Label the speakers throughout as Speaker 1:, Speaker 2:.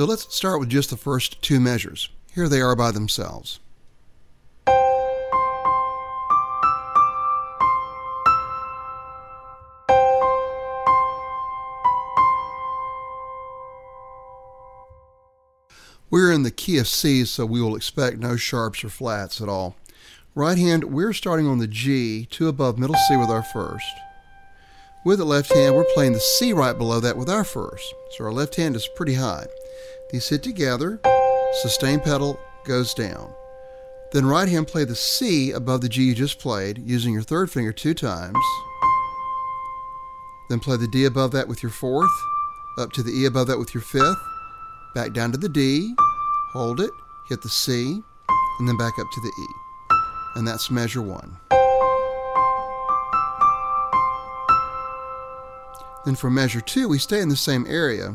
Speaker 1: So let's start with just the first two measures. Here they are by themselves. We're in the key of C, so we will expect no sharps or flats at all. Right hand, we're starting on the G, 2 above middle C with our first. With the left hand, we're playing the C right below that with our first. So our left hand is pretty high. These hit together, sustain pedal goes down. Then right hand, play the C above the G you just played, using your third finger 2 times. Then play the D above that with your fourth, up to the E above that with your fifth, back down to the D, hold it, hit the C, and then back up to the E. And that's measure 1. Then for measure 2, we stay in the same area.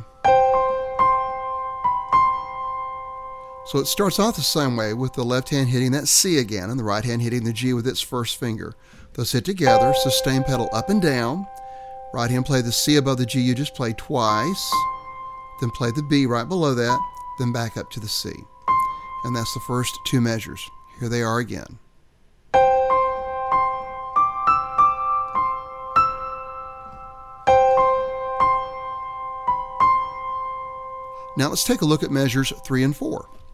Speaker 1: So it starts off the same way, with the left hand hitting that C again, and the right hand hitting the G with its first finger. Those hit together, sustain pedal up and down. Right hand play the C above the G you just played twice. Then play the B right below that, then back up to the C. And that's the first two measures. Here they are again. Now let's take a look at measures 3 and 4.